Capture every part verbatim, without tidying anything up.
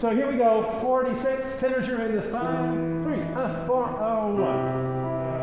So here we go. forty-six. Tenors are in this time. Three, uh, four, uh, one.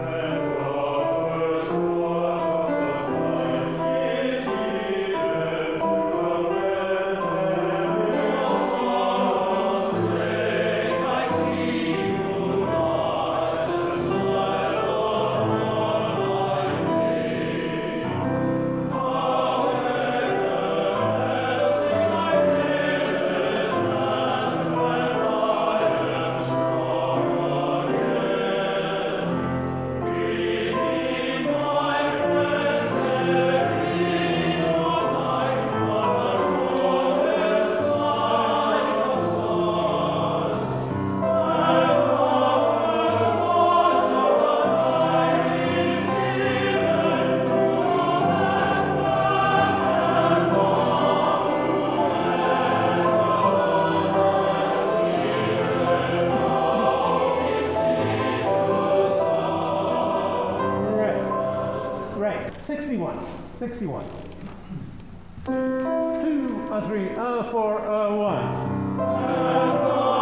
sixty-one. sixty-one. Two, a three, a four, a one.